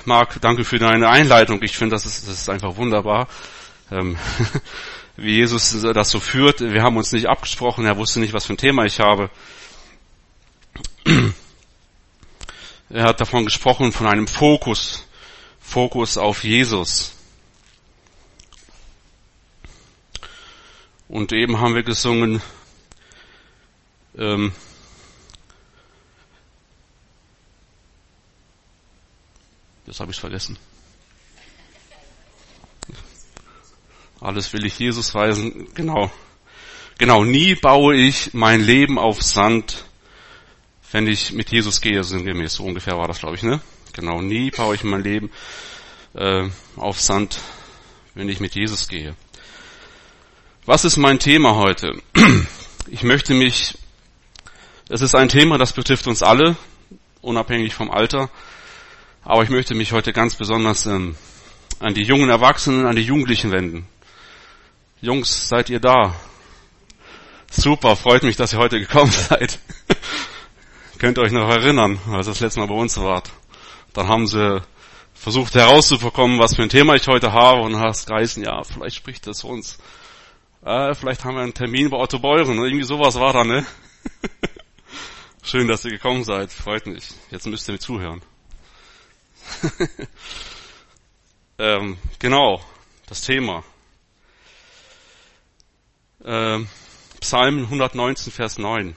Marc, danke für deine Einleitung. Ich finde, das ist einfach wunderbar, wie Jesus das so führt. Wir haben uns nicht abgesprochen, er wusste nicht, was für ein Thema ich habe. Er hat davon gesprochen, von einem Fokus auf Jesus. Und eben haben wir gesungen, das habe ich vergessen. Alles will ich Jesus weisen. Genau, nie baue ich mein Leben auf Sand, wenn ich mit Jesus gehe, sinngemäß. So ungefähr war das, glaube ich, ne? Genau, nie baue ich mein Leben auf Sand, wenn ich mit Jesus gehe. Was ist mein Thema heute? Es ist ein Thema, das betrifft uns alle, unabhängig vom Alter. Aber ich möchte mich heute ganz besonders an die jungen Erwachsenen, an die Jugendlichen wenden. Jungs, seid ihr da? Super, freut mich, dass ihr heute gekommen seid. Könnt ihr euch noch erinnern, als ihr das letzte Mal bei uns wart? Dann haben sie versucht herauszubekommen, was für ein Thema ich heute habe, und hast geheißen, ja, vielleicht spricht das für uns. Vielleicht haben wir einen Termin bei Otto Beuren, irgendwie sowas war da, ne? Schön, dass ihr gekommen seid, freut mich. Jetzt müsst ihr mir zuhören. Genau, das Thema. Psalm 119, Vers 9.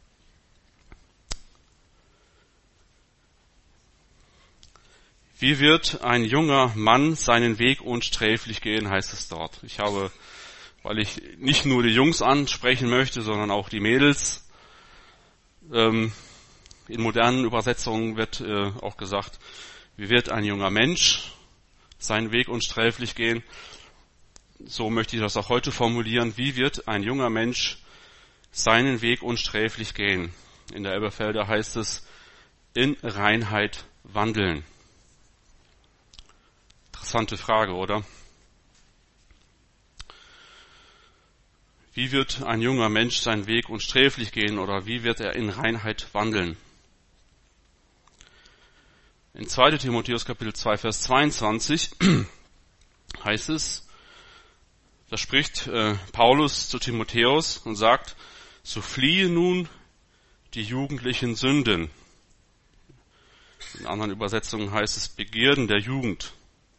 Wie wird ein junger Mann seinen Weg unsträflich gehen, heißt es dort. Weil ich nicht nur die Jungs ansprechen möchte, sondern auch die Mädels. In modernen Übersetzungen wird auch gesagt, wie wird ein junger Mensch seinen Weg unsträflich gehen? So möchte ich das auch heute formulieren. Wie wird ein junger Mensch seinen Weg unsträflich gehen? In der Elberfelder heißt es, in Reinheit wandeln. Interessante Frage, oder? Wie wird ein junger Mensch seinen Weg unsträflich gehen, oder wie wird er in Reinheit wandeln? In 2. Timotheus Kapitel 2, Vers 22 heißt es, da spricht Paulus zu Timotheus und sagt, so fliehe nun die jugendlichen Sünden. In anderen Übersetzungen heißt es Begierden der Jugend.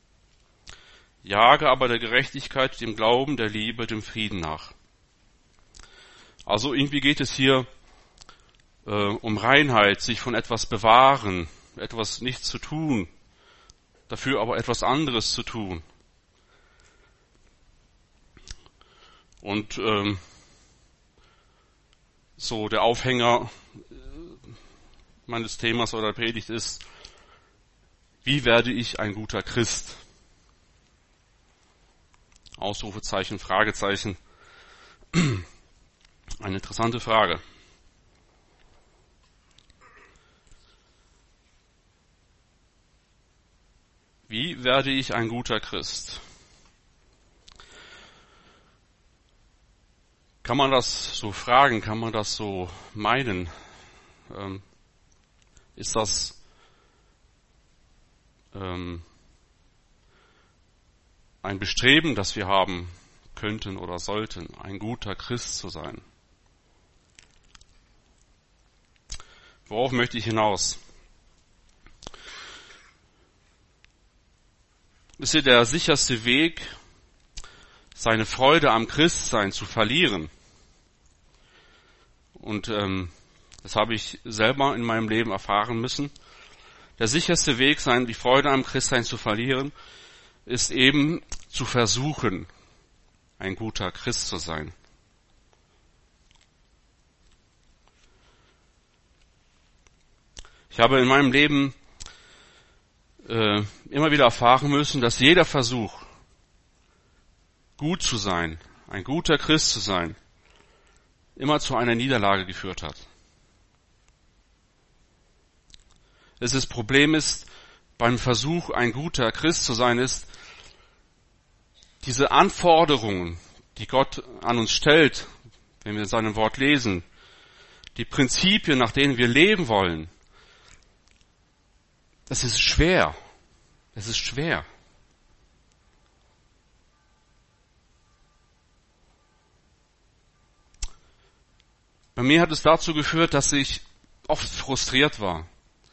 Jage aber der Gerechtigkeit, dem Glauben, der Liebe, dem Frieden nach. Also irgendwie geht es hier um Reinheit, sich von etwas bewahren, etwas nicht zu tun, dafür aber etwas anderes zu tun. Und so der Aufhänger meines Themas oder Predigt ist, wie werde ich ein guter Christ? Ausrufezeichen, Fragezeichen. Eine interessante Frage. Wie werde ich ein guter Christ? Kann man das so fragen? Kann man das so meinen? Ist das ein Bestreben, das wir haben könnten oder sollten, ein guter Christ zu sein? Worauf möchte ich hinaus? Ist hier der sicherste Weg, seine Freude am Christsein zu verlieren? Und das habe ich selber in meinem Leben erfahren müssen. Der sicherste Weg, die Freude am Christsein zu verlieren, ist eben zu versuchen, ein guter Christ zu sein. Ich habe in meinem Leben immer wieder erfahren müssen, dass jeder Versuch, gut zu sein, ein guter Christ zu sein, immer zu einer Niederlage geführt hat. Das Problem ist, beim Versuch, ein guter Christ zu sein, ist, diese Anforderungen, die Gott an uns stellt, wenn wir sein Wort lesen, die Prinzipien, nach denen wir leben wollen, das ist schwer. Es ist schwer. Bei mir hat es dazu geführt, dass ich oft frustriert war.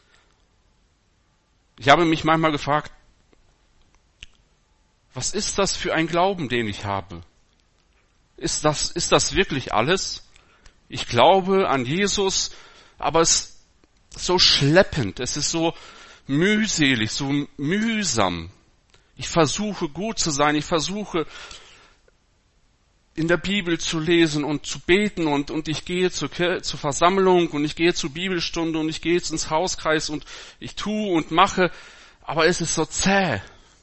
Ich habe mich manchmal gefragt, was ist das für ein Glauben, den ich habe? Ist das wirklich alles? Ich glaube an Jesus, aber es ist so schleppend, es ist so mühselig, so mühsam. Ich versuche gut zu sein, ich versuche in der Bibel zu lesen und zu beten und ich gehe zur Versammlung und ich gehe zur Bibelstunde und ich gehe jetzt ins Hauskreis und ich tue und mache, aber es ist so zäh.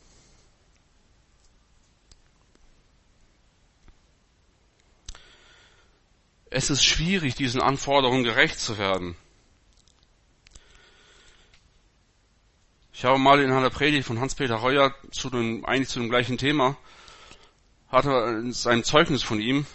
Es ist schwierig, diesen Anforderungen gerecht zu werden. Ich habe mal in einer Predigt von Hans-Peter Reuer eigentlich zu dem gleichen Thema, hatte sein Zeugnis von ihm,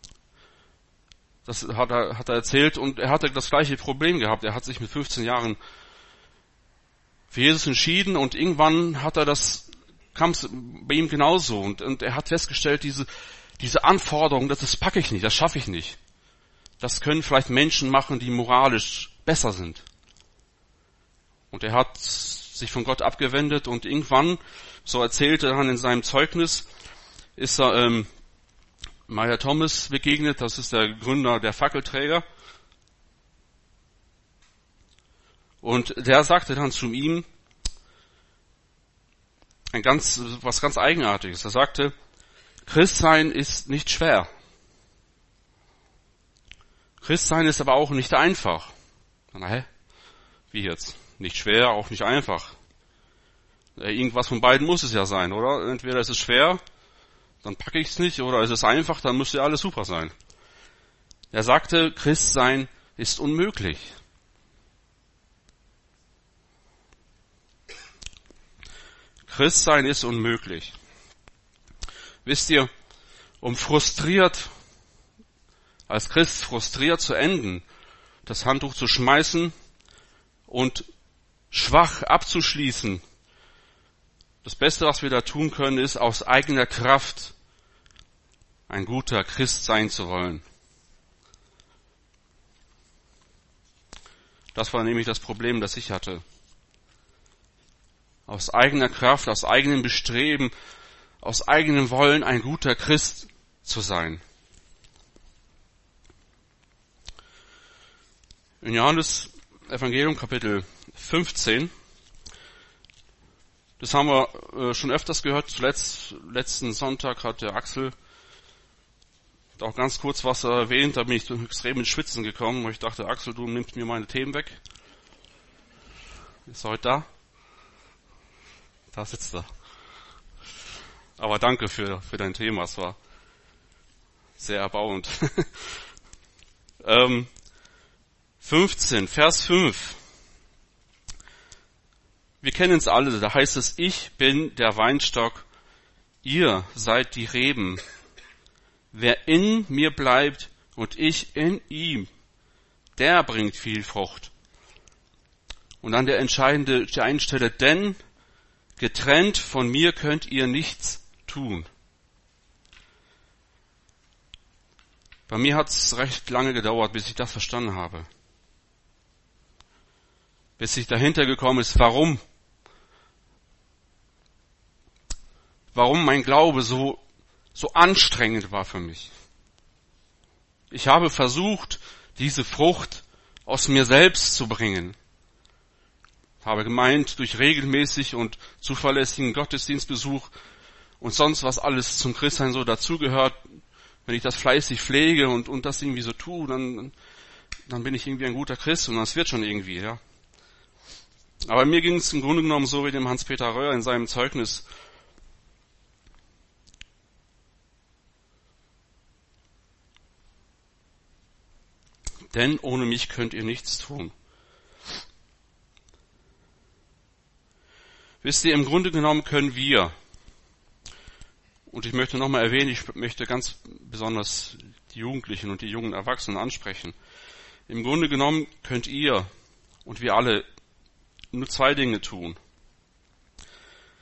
das hat er erzählt und er hatte das gleiche Problem gehabt. Er hat sich mit 15 Jahren für Jesus entschieden und irgendwann kam es bei ihm genauso und er hat festgestellt, diese Anforderung, das packe ich nicht, das schaffe ich nicht. Das können vielleicht Menschen machen, die moralisch besser sind. Und er hat sich von Gott abgewendet und irgendwann, so erzählte er dann in seinem Zeugnis, ist er Meyer Thomas begegnet, das ist der Gründer der Fackelträger. Und der sagte dann zu ihm was ganz Eigenartiges. Er sagte, Christsein ist nicht schwer. Christsein ist aber auch nicht einfach. Wie jetzt? Nicht schwer, auch nicht einfach. Irgendwas von beiden muss es ja sein, oder? Entweder ist es schwer, dann packe ich es nicht, oder ist es einfach, dann müsste ja alles super sein. Er sagte, Christsein ist unmöglich. Christsein ist unmöglich. Wisst ihr, um als Christ frustriert zu enden, das Handtuch zu schmeißen und schwach abzuschließen, das Beste, was wir da tun können, ist, aus eigener Kraft ein guter Christ sein zu wollen. Das war nämlich das Problem, das ich hatte. Aus eigener Kraft, aus eigenem Bestreben, aus eigenem Wollen ein guter Christ zu sein. In Johannes Evangelium Kapitel 15, das haben wir schon öfters gehört, letzten Sonntag hat der Axel auch ganz kurz was erwähnt, da bin ich extrem ins Schwitzen gekommen, weil ich dachte, Axel, du nimmst mir meine Themen weg. Ist er heute da? Da sitzt er. Aber danke für dein Thema, es war sehr erbauend. 15, Vers 5. Wir kennen es alle, da heißt es, ich bin der Weinstock, ihr seid die Reben. Wer in mir bleibt und ich in ihm, der bringt viel Frucht. Und dann der entscheidende Stelle, denn getrennt von mir könnt ihr nichts tun. Bei mir hat es recht lange gedauert, bis ich das verstanden habe. Bis ich dahinter gekommen ist, warum mein Glaube so anstrengend war für mich. Ich habe versucht, diese Frucht aus mir selbst zu bringen. Habe gemeint, durch regelmäßig und zuverlässigen Gottesdienstbesuch und sonst was alles zum Christsein so dazugehört, wenn ich das fleißig pflege und das irgendwie so tue, dann bin ich irgendwie ein guter Christ und das wird schon irgendwie, ja. Aber mir ging es im Grunde genommen so wie dem Hans-Peter Reuer in seinem Zeugnis. Denn ohne mich könnt ihr nichts tun. Wisst ihr, im Grunde genommen können wir, und ich möchte nochmal erwähnen, ich möchte ganz besonders die Jugendlichen und die jungen Erwachsenen ansprechen. Im Grunde genommen könnt ihr und wir alle nur zwei Dinge tun.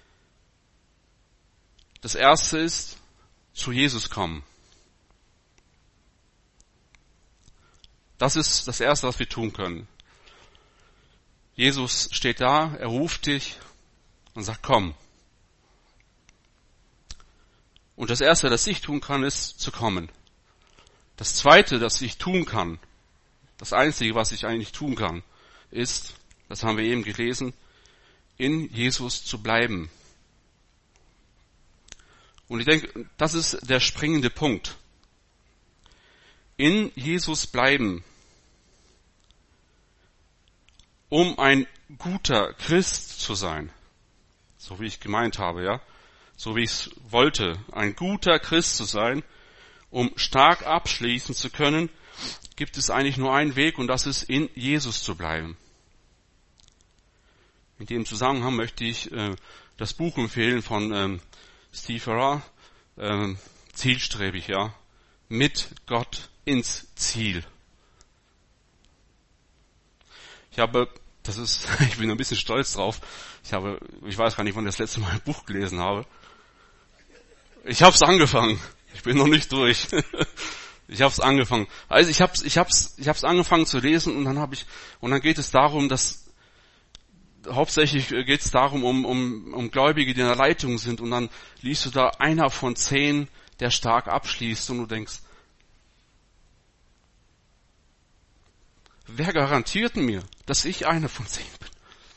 Das erste ist, zu Jesus kommen. Das ist das erste, was wir tun können. Jesus steht da, er ruft dich und sagt, komm. Und das erste, das ich tun kann, ist zu kommen. Das zweite, das ich tun kann, das einzige, was ich eigentlich tun kann, ist, das haben wir eben gelesen, in Jesus zu bleiben. Und ich denke, das ist der springende Punkt. In Jesus bleiben, um ein guter Christ zu sein. So wie ich gemeint habe, ja. So wie ich es wollte, ein guter Christ zu sein, um stark abschließen zu können, gibt es eigentlich nur einen Weg und das ist, in Jesus zu bleiben. In dem Zusammenhang möchte ich das Buch empfehlen von Steve Farrar, Zielstrebig, ja, mit Gott ins Ziel. Ich bin ein bisschen stolz drauf. Ich weiß gar nicht, wann ich das letzte Mal ein Buch gelesen habe. Ich habe es angefangen. Ich bin noch nicht durch. Ich habe es angefangen. Also ich hab's angefangen zu lesen und dann geht es darum, dass hauptsächlich geht es darum, um Gläubige, die in der Leitung sind, und dann liest du da einer von 10, der stark abschließt, und du denkst, wer garantiert mir, dass ich einer von 10 bin?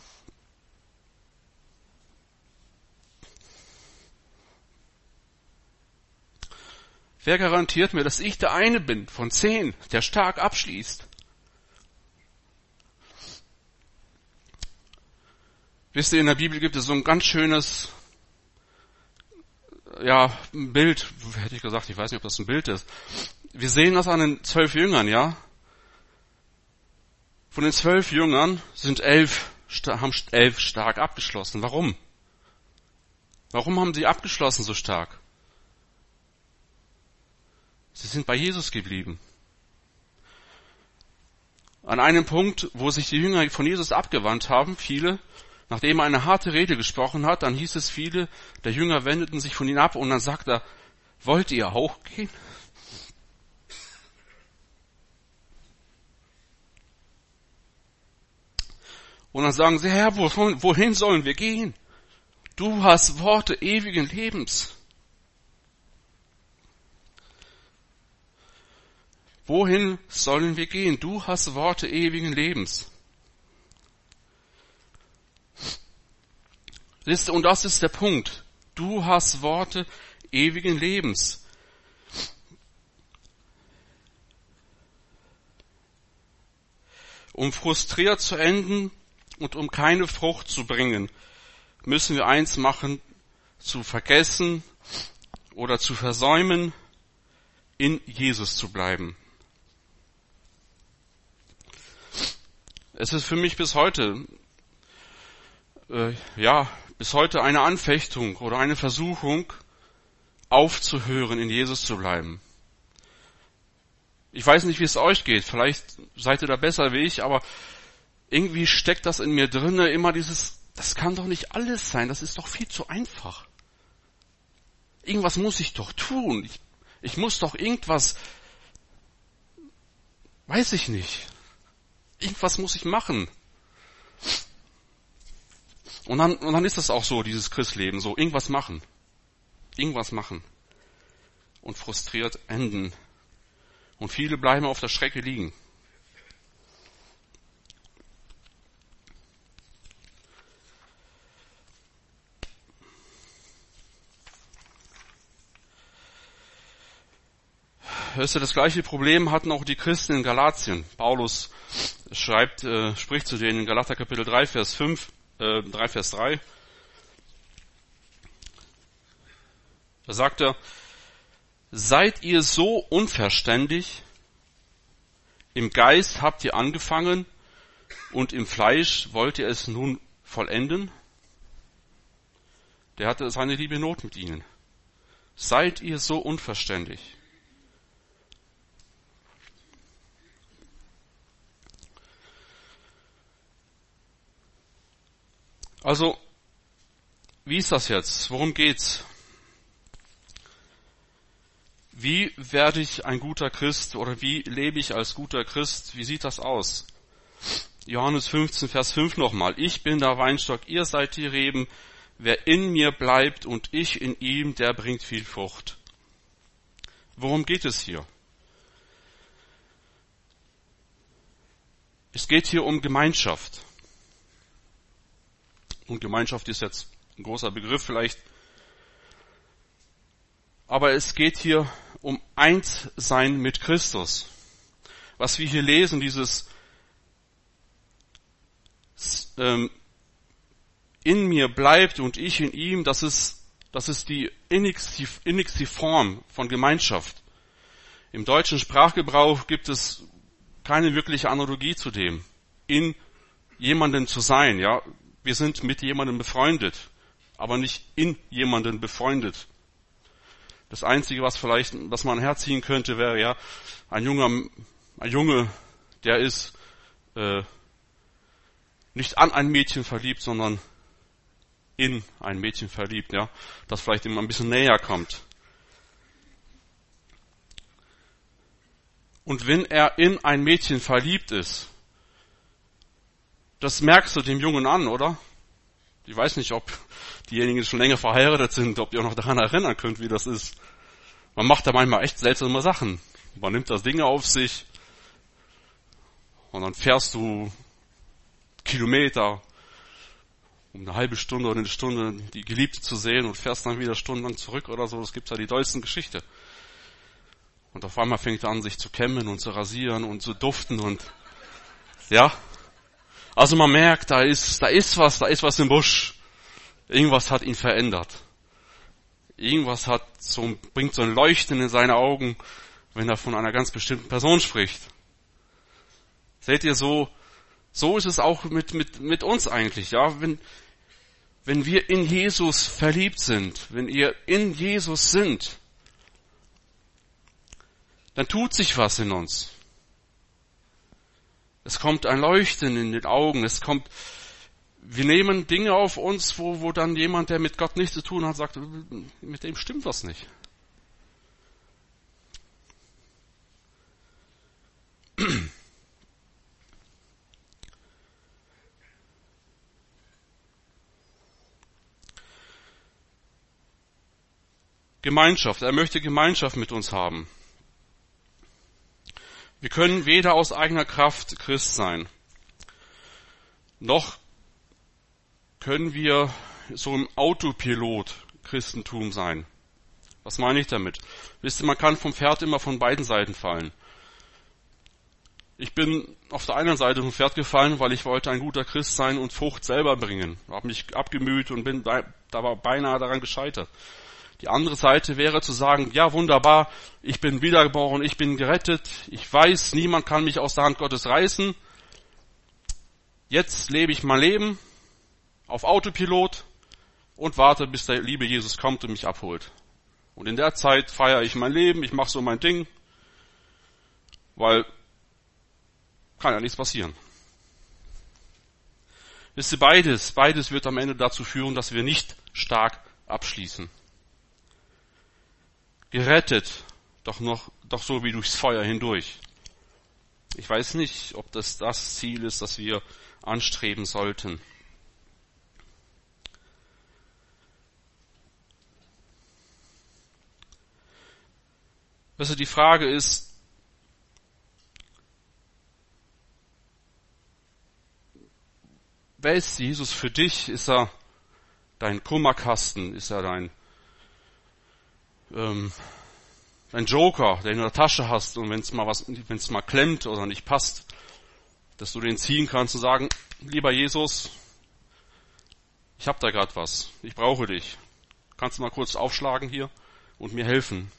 Wer garantiert mir, dass ich der eine bin von 10, der stark abschließt? Wisst ihr, in der Bibel gibt es so ein ganz schönes, Bild, hätte ich gesagt, ich weiß nicht, ob das ein Bild ist. Wir sehen das an den 12 Jüngern, ja. Von den 12 Jüngern haben 11 stark abgeschlossen. Warum? Warum haben sie abgeschlossen so stark? Sie sind bei Jesus geblieben. An einem Punkt, wo sich die Jünger von Jesus abgewandt haben, viele, nachdem er eine harte Rede gesprochen hat, dann hieß es, viele der Jünger wendeten sich von ihm ab und dann sagt er, wollt ihr auch gehen? Und dann sagen sie, Herr, wohin sollen wir gehen? Du hast Worte ewigen Lebens. Wohin sollen wir gehen? Du hast Worte ewigen Lebens. Und das ist der Punkt. Du hast Worte ewigen Lebens. Um frustriert zu enden und um keine Frucht zu bringen, müssen wir eins machen, zu vergessen oder zu versäumen, in Jesus zu bleiben. Es ist für mich bis heute eine Anfechtung oder eine Versuchung, aufzuhören, in Jesus zu bleiben. Ich weiß nicht, wie es euch geht. Vielleicht seid ihr da besser wie ich, aber irgendwie steckt das in mir drinne immer das kann doch nicht alles sein. Das ist doch viel zu einfach. Irgendwas muss ich doch tun. Ich muss doch irgendwas, weiß ich nicht. Irgendwas muss ich machen. Und dann ist das auch so, dieses Christleben, so irgendwas machen. Irgendwas machen. Und frustriert enden. Und viele bleiben auf der Strecke liegen. Das gleiche Problem hatten auch die Christen in Galatien. Paulus spricht zu denen in Galater Kapitel 3, Vers 3. Da sagt er, seid ihr so unverständig? Im Geist habt ihr angefangen und im Fleisch wollt ihr es nun vollenden? Der hatte seine liebe Not mit ihnen. Seid ihr so unverständig? Also, wie ist das jetzt? Worum geht's? Wie werde ich ein guter Christ oder wie lebe ich als guter Christ? Wie sieht das aus? Johannes 15, Vers 5 nochmal. Ich bin der Weinstock, ihr seid die Reben. Wer in mir bleibt und ich in ihm, der bringt viel Frucht. Worum geht es hier? Es geht hier um Gemeinschaft. Und Gemeinschaft ist jetzt ein großer Begriff vielleicht. Aber es geht hier um Einssein mit Christus. Was wir hier lesen, dieses in mir bleibt und ich in ihm, das ist die innigste Form von Gemeinschaft. Im deutschen Sprachgebrauch gibt es keine wirkliche Analogie zu dem. In jemanden zu sein, ja. Wir sind mit jemandem befreundet, aber nicht in jemanden befreundet. Das Einzige, was man herziehen könnte, wäre ja ein Junge, der ist nicht an ein Mädchen verliebt, sondern in ein Mädchen verliebt, ja, das vielleicht ihm ein bisschen näher kommt. Und wenn er in ein Mädchen verliebt ist, das merkst du dem Jungen an, oder? Ich weiß nicht, ob diejenigen schon länger verheiratet sind, ob ihr noch daran erinnern könnt, wie das ist. Man macht da manchmal echt seltsame Sachen. Man nimmt das Ding auf sich und dann fährst du Kilometer, um eine halbe Stunde oder eine Stunde die Geliebte zu sehen und fährst dann wieder stundenlang zurück oder so. Es gibt ja die dollsten Geschichten. Und auf einmal fängt er an, sich zu kämmen und zu rasieren und zu duften und, ja. Also man merkt, da ist was im Busch. Irgendwas hat ihn verändert. Irgendwas bringt so ein Leuchten in seine Augen, wenn er von einer ganz bestimmten Person spricht. Seht ihr, so ist es auch mit uns eigentlich, ja. Wenn wir in Jesus verliebt sind, wenn ihr in Jesus sind, dann tut sich was in uns. Es kommt ein Leuchten in den Augen, wir nehmen Dinge auf uns, wo dann jemand, der mit Gott nichts zu tun hat, sagt, mit dem stimmt was nicht. Gemeinschaft, er möchte Gemeinschaft mit uns haben. Wir können weder aus eigener Kraft Christ sein, noch können wir so im Autopilot Christentum sein. Was meine ich damit? Wisst ihr, man kann vom Pferd immer von beiden Seiten fallen. Ich bin auf der einen Seite vom Pferd gefallen, weil ich wollte ein guter Christ sein und Frucht selber bringen. Habe mich abgemüht und bin da beinahe daran gescheitert. Die andere Seite wäre zu sagen, ja wunderbar, ich bin wiedergeboren, ich bin gerettet, ich weiß, niemand kann mich aus der Hand Gottes reißen. Jetzt lebe ich mein Leben auf Autopilot und warte, bis der liebe Jesus kommt und mich abholt. Und in der Zeit feiere ich mein Leben, ich mache so mein Ding, weil kann ja nichts passieren. Wisst ihr, beides wird am Ende dazu führen, dass wir nicht stark abschließen. Gerettet, doch so wie durchs Feuer hindurch. Ich weiß nicht, ob das Ziel ist, das wir anstreben sollten. Also die Frage ist, wer ist Jesus für dich? Ist er dein Kummerkasten? Ist er dein Joker, den du in der Tasche hast und wenn es mal klemmt oder nicht passt, dass du den ziehen kannst und sagen, lieber Jesus, ich habe da gerade was, ich brauche dich. Kannst du mal kurz aufschlagen hier und mir helfen?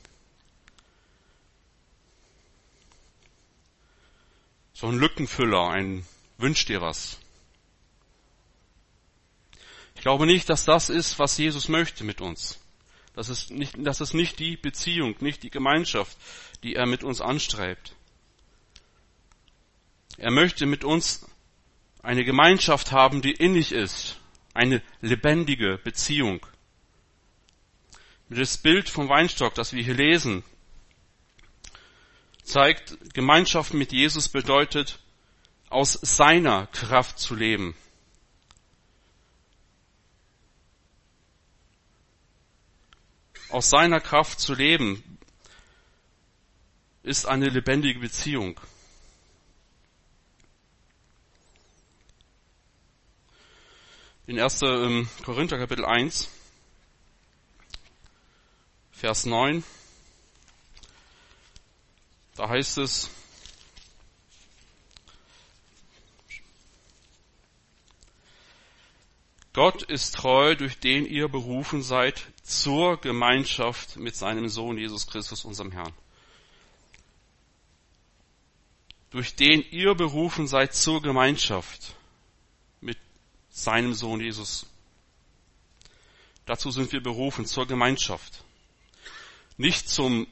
So ein Lückenfüller, ein Wünsch dir was. Ich glaube nicht, dass das ist, was Jesus möchte mit uns. Das ist nicht die Beziehung, nicht die Gemeinschaft, die er mit uns anstrebt. Er möchte mit uns eine Gemeinschaft haben, die innig ist, eine lebendige Beziehung. Das Bild vom Weinstock, das wir hier lesen, zeigt, Gemeinschaft mit Jesus bedeutet, aus seiner Kraft zu leben. Aus seiner Kraft zu leben ist eine lebendige Beziehung. In 1. Korinther Kapitel 1, Vers 9, da heißt es, Gott ist treu, durch den ihr berufen seid zur Gemeinschaft mit seinem Sohn Jesus Christus, unserem Herrn. Durch den ihr berufen seid zur Gemeinschaft mit seinem Sohn Jesus. Dazu sind wir berufen, zur Gemeinschaft. Nicht zum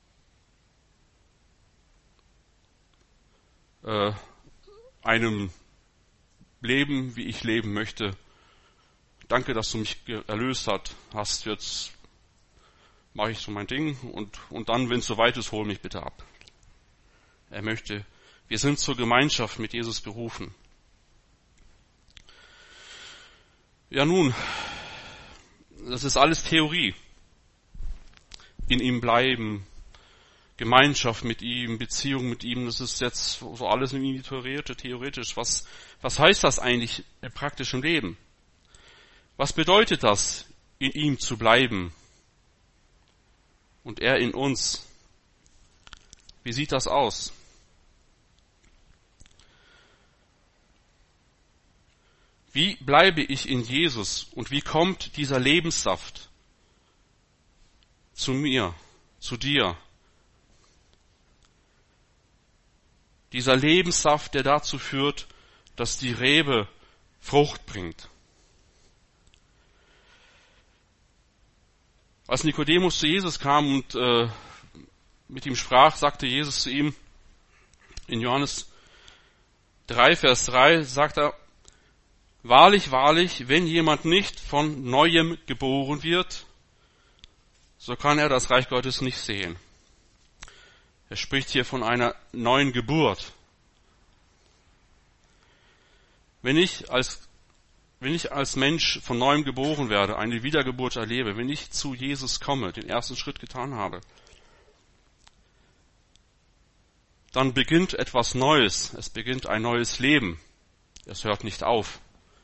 einem Leben, wie ich leben möchte. Danke, dass du mich erlöst hast. Jetzt mache ich so mein Ding und dann, wenn es soweit ist, hol mich bitte ab. Er möchte, wir sind zur Gemeinschaft mit Jesus berufen. Ja nun, das ist alles Theorie. In ihm bleiben, Gemeinschaft mit ihm, Beziehung mit ihm, das ist jetzt so alles irgendwie theoretisch. Was heißt das eigentlich im praktischen Leben? Was bedeutet das, in ihm zu bleiben und er in uns? Wie sieht das aus? Wie bleibe ich in Jesus und wie kommt dieser Lebenssaft zu mir, zu dir? Dieser Lebenssaft, der dazu führt, dass die Rebe Frucht bringt. Als Nikodemus zu Jesus kam und mit ihm sprach, sagte Jesus zu ihm, in Johannes 3, Vers 3, sagt er, wahrlich, wahrlich, wenn jemand nicht von Neuem geboren wird, so kann er das Reich Gottes nicht sehen. Er spricht hier von einer neuen Geburt. Wenn ich als Mensch von Neuem geboren werde, eine Wiedergeburt erlebe, wenn ich zu Jesus komme, den ersten Schritt getan habe, dann beginnt etwas Neues. Es beginnt ein neues Leben. Es hört nicht auf.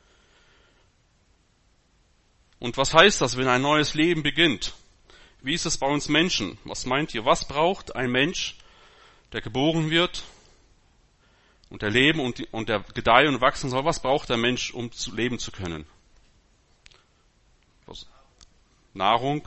Und was heißt das, wenn ein neues Leben beginnt? Wie ist es bei uns Menschen? Was meint ihr? Was braucht ein Mensch, der geboren wird und der leben und der gedeihen und wachsen soll? Was braucht der Mensch, um leben zu können? Was? Nahrung?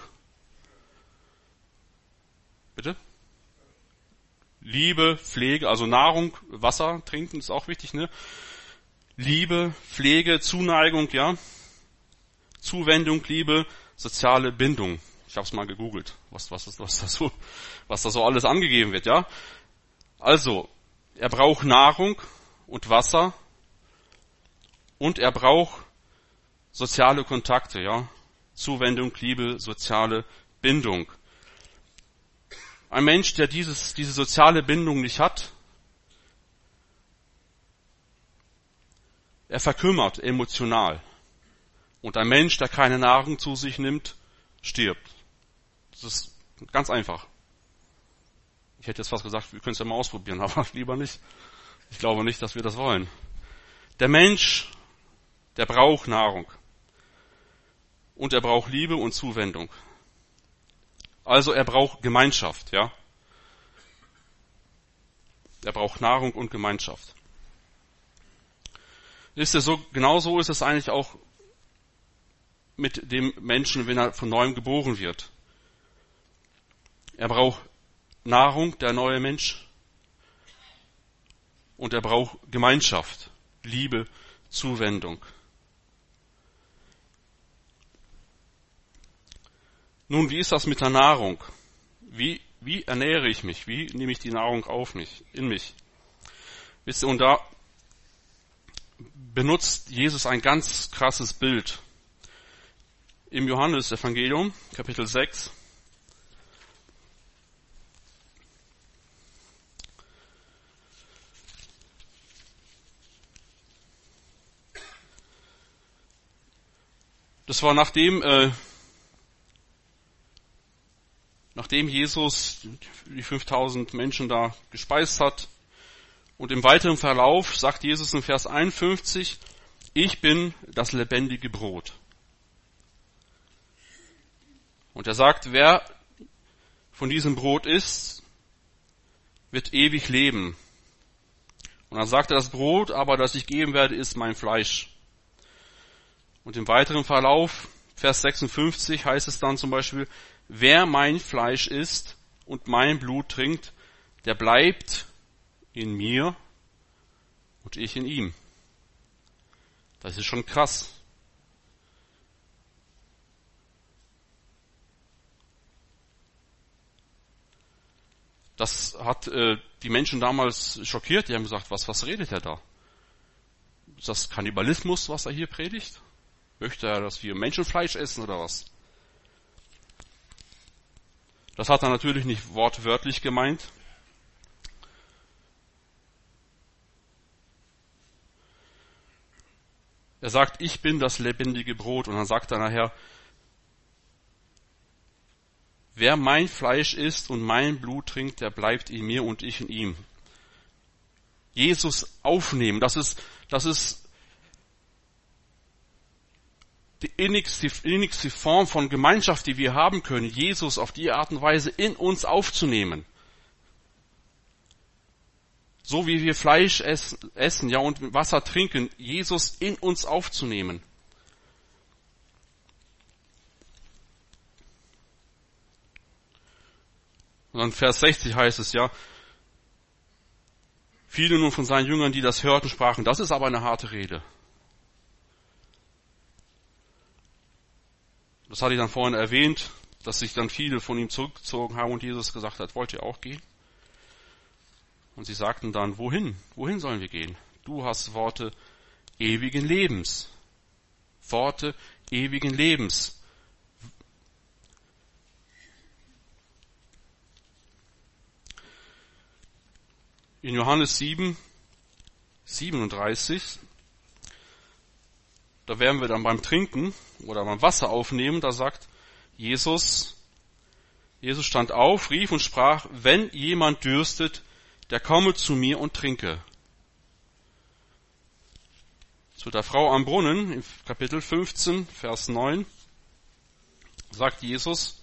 Bitte? Liebe, Pflege, also Nahrung, Wasser, Trinken ist auch wichtig, ne? Liebe, Pflege, Zuneigung, ja? Zuwendung, Liebe, soziale Bindung. Ich habe es mal gegoogelt, was da so alles angegeben wird, ja. Also, er braucht Nahrung und Wasser und er braucht soziale Kontakte, ja. Zuwendung, Liebe, soziale Bindung. Ein Mensch, der diese soziale Bindung nicht hat, er verkümmert emotional. Und ein Mensch, der keine Nahrung zu sich nimmt, stirbt. Das ist ganz einfach. Ich hätte jetzt fast gesagt, wir können es ja mal ausprobieren, aber lieber nicht. Ich glaube nicht, dass wir das wollen. Der Mensch, der braucht Nahrung. Und er braucht Liebe und Zuwendung. Also er braucht Gemeinschaft, ja. Er braucht Nahrung und Gemeinschaft. Genauso ist es eigentlich auch mit dem Menschen, wenn er von Neuem geboren wird. Er braucht Nahrung, der neue Mensch. Und er braucht Gemeinschaft, Liebe, Zuwendung. Nun, wie ist das mit der Nahrung? Wie ernähre ich mich? Wie nehme ich die Nahrung in mich? Wisst ihr, und da benutzt Jesus ein ganz krasses Bild. Im Johannesevangelium, Kapitel 6, Das war nachdem Jesus die 5000 Menschen da gespeist hat. Und im weiteren Verlauf sagt Jesus in Vers 51, ich bin das lebendige Brot. Und er sagt, wer von diesem Brot isst, wird ewig leben. Und dann sagt er, das Brot aber, das ich geben werde, ist mein Fleisch. Und im weiteren Verlauf, Vers 56, heißt es dann zum Beispiel, wer mein Fleisch isst und mein Blut trinkt, der bleibt in mir und ich in ihm. Das ist schon krass. Das hat die Menschen damals schockiert. Die haben gesagt, was redet er da? Ist das Kannibalismus, was er hier predigt? Möchte er, dass wir Menschenfleisch essen oder was? Das hat er natürlich nicht wortwörtlich gemeint. Er sagt, ich bin das lebendige Brot. Und dann sagt er nachher, wer mein Fleisch isst und mein Blut trinkt, der bleibt in mir und ich in ihm. Jesus aufnehmen, das ist die innigste Form von Gemeinschaft, die wir haben können, Jesus auf die Art und Weise in uns aufzunehmen. So wie wir Fleisch essen, ja, und Wasser trinken, Jesus in uns aufzunehmen. Und dann Vers 60 heißt es ja, viele nun von seinen Jüngern, die das hörten, sprachen, das ist aber eine harte Rede. Das hatte ich dann vorhin erwähnt, dass sich dann viele von ihm zurückgezogen haben und Jesus gesagt hat, wollt ihr auch gehen? Und sie sagten dann, wohin? Wohin sollen wir gehen? Du hast Worte ewigen Lebens. Worte ewigen Lebens. In Johannes 7, 37, da werden wir dann beim Trinken oder beim Wasser aufnehmen, da sagt Jesus stand auf, rief und sprach, wenn jemand dürstet, der komme zu mir und trinke. Zu der Frau am Brunnen, in Kapitel 15, Vers 9, sagt Jesus,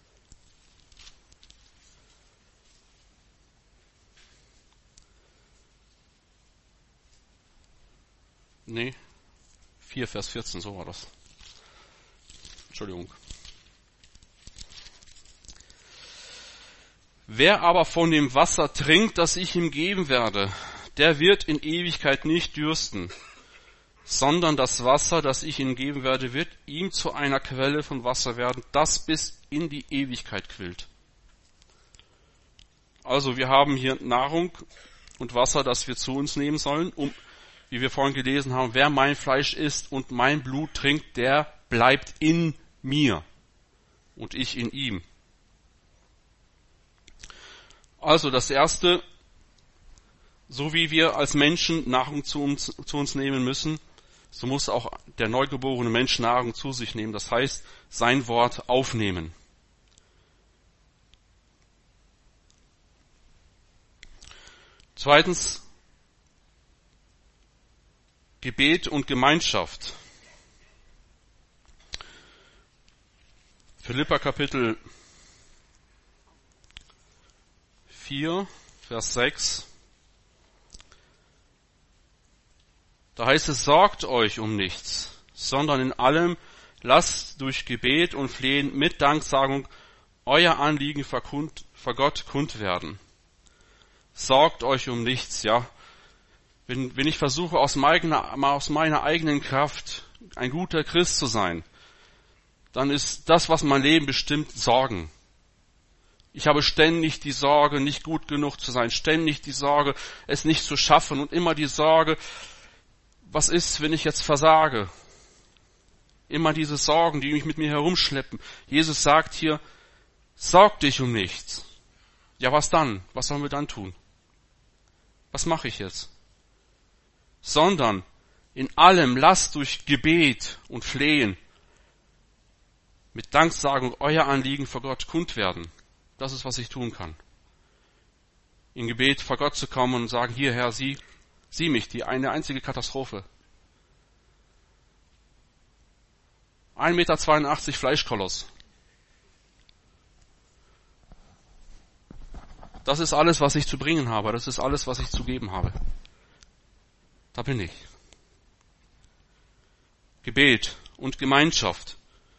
nee, 4, Vers 14, so war das. Entschuldigung. Wer aber von dem Wasser trinkt, das ich ihm geben werde, der wird in Ewigkeit nicht dürsten, sondern das Wasser, das ich ihm geben werde, wird ihm zu einer Quelle von Wasser werden, das bis in die Ewigkeit quillt. Also wir haben hier Nahrung und Wasser, das wir zu uns nehmen sollen, wie wir vorhin gelesen haben, wer mein Fleisch isst und mein Blut trinkt, der bleibt in mir und ich in ihm. Also das Erste, so wie wir als Menschen Nahrung zu uns nehmen müssen, so muss auch der neugeborene Mensch Nahrung zu sich nehmen. Das heißt, sein Wort aufnehmen. Zweitens, Gebet und Gemeinschaft. Philipper Kapitel 4, Vers 6. Da heißt es, sorgt euch um nichts, sondern in allem lasst durch Gebet und Flehen mit Danksagung euer Anliegen vor Gott kund werden. Sorgt euch um nichts, ja. Wenn ich versuche, aus meiner eigenen Kraft ein guter Christ zu sein, dann ist das, was mein Leben bestimmt, Sorgen. Ich habe ständig die Sorge, nicht gut genug zu sein, ständig die Sorge, es nicht zu schaffen und immer die Sorge, was ist, wenn ich jetzt versage? Immer diese Sorgen, die mich mit mir herumschleppen. Jesus sagt hier, sorg dich um nichts. Ja, was dann? Was sollen wir dann tun? Was mache ich jetzt? Sondern in allem lasst durch Gebet und Flehen mit Danksagung euer Anliegen vor Gott kund werden. Das ist, was ich tun kann. In Gebet vor Gott zu kommen und sagen, hier Herr, sieh mich, eine einzige Katastrophe. 1,82 Meter Fleischkoloss. Das ist alles, was ich zu bringen habe. Das ist alles, was ich zu geben habe. Da bin ich. Gebet und Gemeinschaft.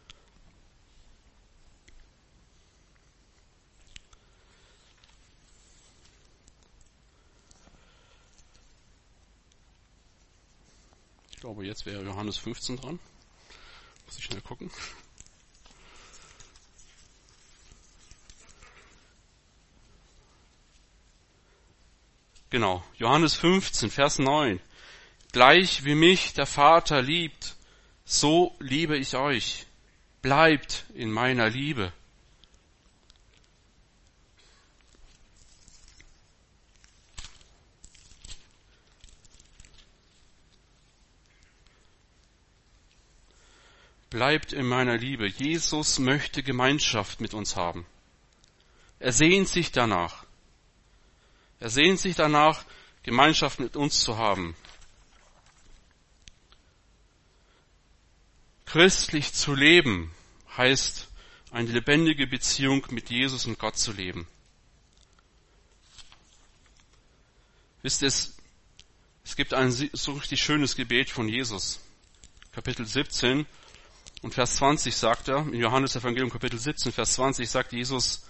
Ich glaube, jetzt wäre Johannes 15 dran. Muss ich schnell gucken. Genau, Johannes 15, Vers 9. Gleich wie mich der Vater liebt, so liebe ich euch. Bleibt in meiner Liebe. Bleibt in meiner Liebe. Jesus möchte Gemeinschaft mit uns haben. Er sehnt sich danach. Er sehnt sich danach, Gemeinschaft mit uns zu haben. Christlich zu leben heißt, eine lebendige Beziehung mit Jesus und Gott zu leben. Wisst ihr, es gibt ein so richtig schönes Gebet von Jesus. Kapitel 17 und Vers 20 sagt er, im Johannes Evangelium Kapitel 17, Vers 20 sagt Jesus,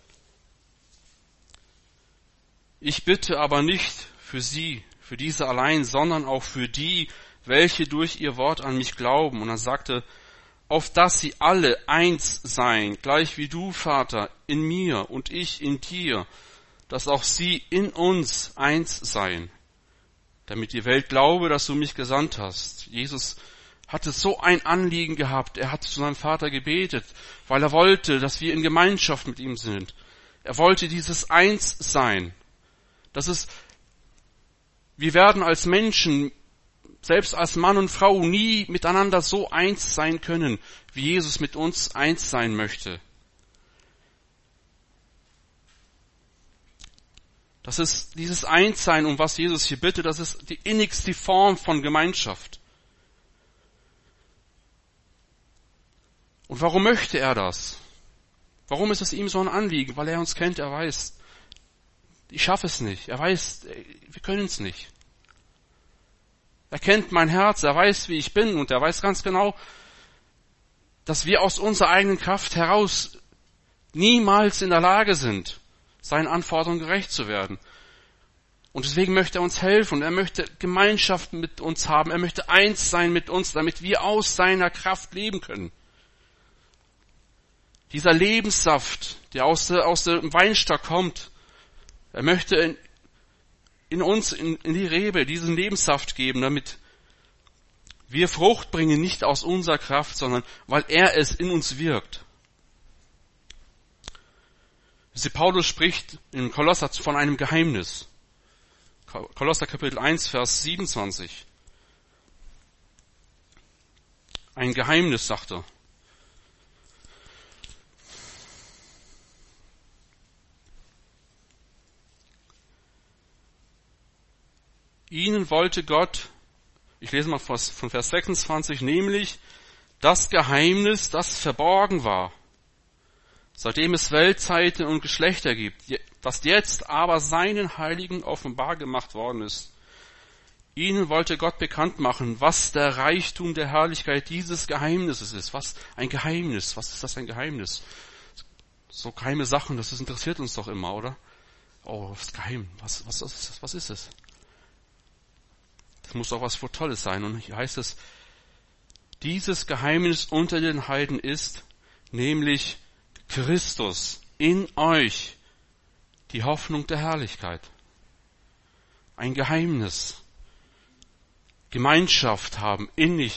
ich bitte aber nicht für sie, für diese allein, sondern auch für die, welche durch ihr Wort an mich glauben. Und er sagte, auf dass sie alle eins seien, gleich wie du, Vater, in mir und ich in dir, dass auch sie in uns eins seien, damit die Welt glaube, dass du mich gesandt hast. Jesus hatte so ein Anliegen gehabt. Er hat zu seinem Vater gebetet, weil er wollte, dass wir in Gemeinschaft mit ihm sind. Er wollte dieses Einssein. Wir werden als Menschen, selbst als Mann und Frau, nie miteinander so eins sein können, wie Jesus mit uns eins sein möchte. Das ist dieses Einssein, um was Jesus hier bittet, das ist die innigste Form von Gemeinschaft. Und warum möchte er das? Warum ist es ihm so ein Anliegen? Weil er uns kennt, er weiß, ich schaffe es nicht. Er weiß, wir können es nicht. Er kennt mein Herz, er weiß, wie ich bin und er weiß ganz genau, dass wir aus unserer eigenen Kraft heraus niemals in der Lage sind, seinen Anforderungen gerecht zu werden. Und deswegen möchte er uns helfen und er möchte Gemeinschaft mit uns haben, er möchte eins sein mit uns, damit wir aus seiner Kraft leben können. Dieser Lebenssaft, der aus dem Weinstock kommt, er möchte in uns, in die Rebe, diesen Lebenssaft geben, damit wir Frucht bringen, nicht aus unserer Kraft, sondern weil er es in uns wirkt. Paulus spricht in Kolosser von einem Geheimnis. Kolosser Kapitel 1, Vers 27. Ein Geheimnis, sagt er. Ihnen wollte Gott, ich lese mal von Vers 26, nämlich das Geheimnis, das verborgen war, seitdem es Weltzeiten und Geschlechter gibt, das jetzt aber seinen Heiligen offenbar gemacht worden ist. Ihnen wollte Gott bekannt machen, was der Reichtum der Herrlichkeit dieses Geheimnisses ist. Was ein Geheimnis, was ist das ein Geheimnis? So geheime Sachen, das interessiert uns doch immer, oder? Oh, was ist geheim? Was ist es? Das muss doch was Tolles sein. Und hier heißt es, dieses Geheimnis unter den Heiden ist, nämlich Christus in euch, die Hoffnung der Herrlichkeit. Ein Geheimnis. Gemeinschaft haben, eine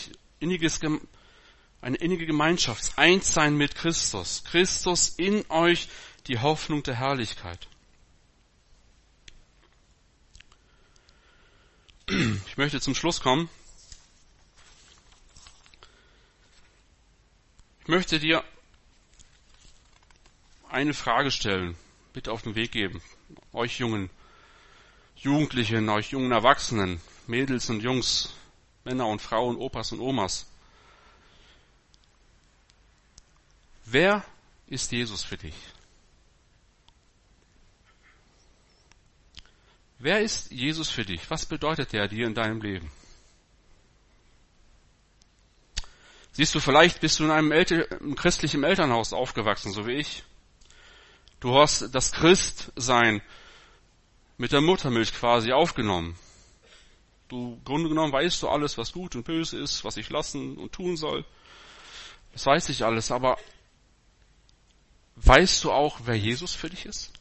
innige Gemeinschaft, eins sein mit Christus. Christus in euch, die Hoffnung der Herrlichkeit. Ich möchte zum Schluss kommen. Ich möchte dir eine Frage stellen, bitte auf den Weg geben. Euch jungen Jugendlichen, euch jungen Erwachsenen, Mädels und Jungs, Männer und Frauen, Opas und Omas. Wer ist Jesus für dich? Wer ist Jesus für dich? Was bedeutet er dir in deinem Leben? Siehst du, vielleicht bist du in einem christlichen Elternhaus aufgewachsen, so wie ich. Du hast das Christsein mit der Muttermilch quasi aufgenommen. Im Grunde genommen weißt du alles, was gut und böse ist, was ich lassen und tun soll. Das weiß ich alles, aber weißt du auch, wer Jesus für dich ist?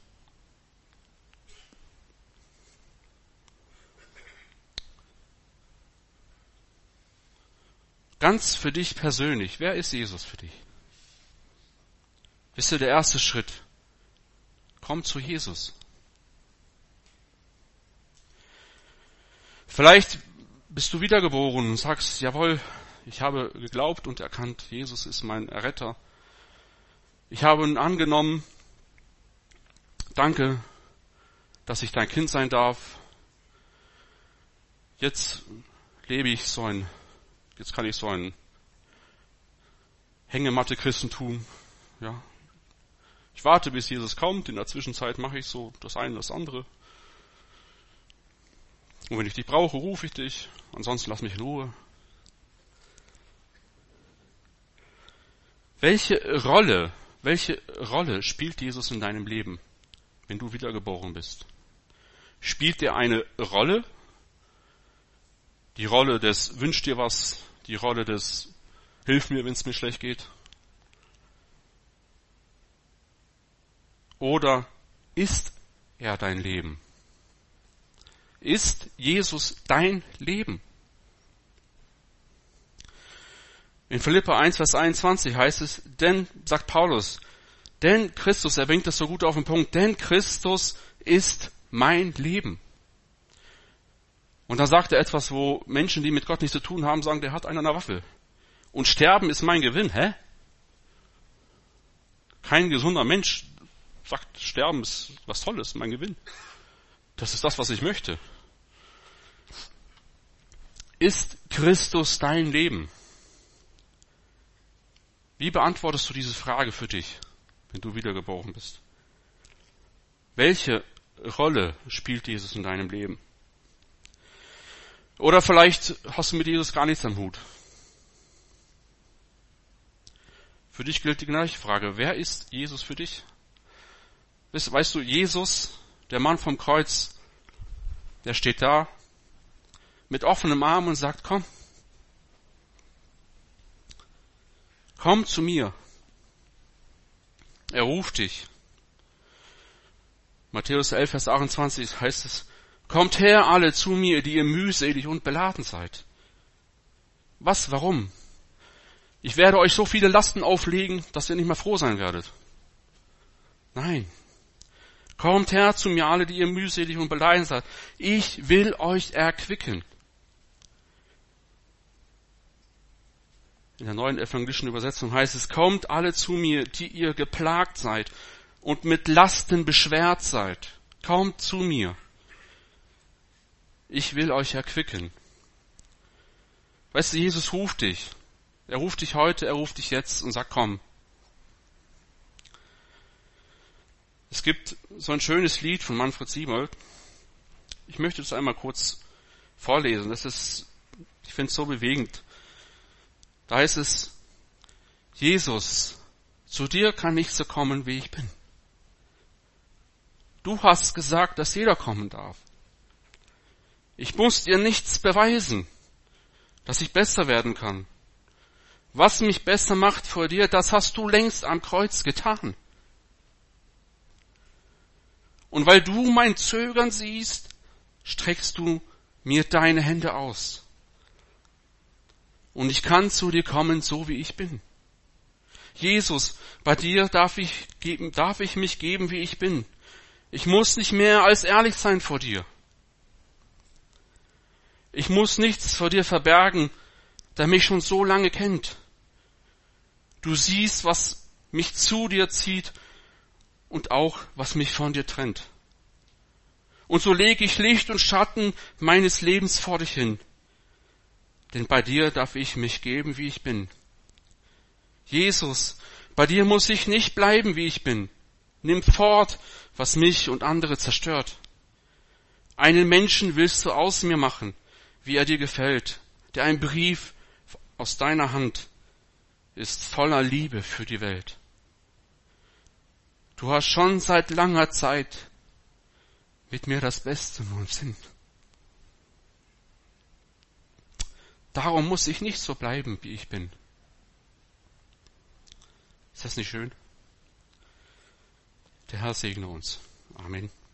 Ganz für dich persönlich, wer ist Jesus für dich? Wisst ihr, der erste Schritt, komm zu Jesus. Vielleicht bist du wiedergeboren und sagst, jawohl, ich habe geglaubt und erkannt, Jesus ist mein Erretter. Ich habe ihn angenommen. Danke, dass ich dein Kind sein darf. Jetzt kann ich so ein Hängematte-Christentum, ja. Ich warte, bis Jesus kommt. In der Zwischenzeit mache ich so das eine, das andere. Und wenn ich dich brauche, rufe ich dich. Ansonsten lass mich in Ruhe. Welche Rolle spielt Jesus in deinem Leben, wenn du wiedergeboren bist? Spielt er eine Rolle? Die Rolle des Wünsch dir was, die Rolle des Hilf mir, wenn es mir schlecht geht? Oder ist er dein Leben? Ist Jesus dein Leben? In Philipper 1, Vers 21 heißt es, sagt Paulus, denn Christus, er bringt das so gut auf den Punkt, denn Christus ist mein Leben. Und dann sagt er etwas, wo Menschen, die mit Gott nichts zu tun haben, sagen, der hat einen an der Waffel. Und Sterben ist mein Gewinn. Hä? Kein gesunder Mensch sagt, Sterben ist was Tolles, mein Gewinn. Das ist das, was ich möchte. Ist Christus dein Leben? Wie beantwortest du diese Frage für dich, wenn du wiedergeboren bist? Welche Rolle spielt Jesus in deinem Leben? Oder vielleicht hast du mit Jesus gar nichts am Hut. Für dich gilt die gleiche Frage. Wer ist Jesus für dich? Weißt du, Jesus, der Mann vom Kreuz, der steht da mit offenem Arm und sagt, komm zu mir. Er ruft dich. Matthäus 11, Vers 28 heißt es, kommt her alle zu mir, die ihr mühselig und beladen seid. Was, warum? Ich werde euch so viele Lasten auflegen, dass ihr nicht mehr froh sein werdet. Nein. Kommt her zu mir alle, die ihr mühselig und beladen seid. Ich will euch erquicken. In der neuen evangelischen Übersetzung heißt es, kommt alle zu mir, die ihr geplagt seid und mit Lasten beschwert seid. Kommt zu mir. Ich will euch erquicken. Weißt du, Jesus ruft dich. Er ruft dich heute, er ruft dich jetzt und sagt, komm. Es gibt so ein schönes Lied von Manfred Siebold. Ich möchte es einmal kurz vorlesen. Ich finde es so bewegend. Da heißt es, Jesus, zu dir kann ich so kommen, wie ich bin. Du hast gesagt, dass jeder kommen darf. Ich muss dir nichts beweisen, dass ich besser werden kann. Was mich besser macht vor dir, das hast du längst am Kreuz getan. Und weil du mein Zögern siehst, streckst du mir deine Hände aus. Und ich kann zu dir kommen, so wie ich bin. Jesus, bei dir darf ich mich geben, wie ich bin. Ich muss nicht mehr als ehrlich sein vor dir. Ich muss nichts vor dir verbergen, der mich schon so lange kennt. Du siehst, was mich zu dir zieht, und auch, was mich von dir trennt. Und so lege ich Licht und Schatten meines Lebens vor dich hin. Denn bei dir darf ich mich geben, wie ich bin. Jesus, bei dir muss ich nicht bleiben, wie ich bin. Nimm fort, was mich und andere zerstört. Einen Menschen willst du aus mir machen, wie er dir gefällt, der ein Brief aus deiner Hand ist voller Liebe für die Welt. Du hast schon seit langer Zeit mit mir das Beste nur im Sinn. Darum muss ich nicht so bleiben, wie ich bin. Ist das nicht schön? Der Herr segne uns. Amen.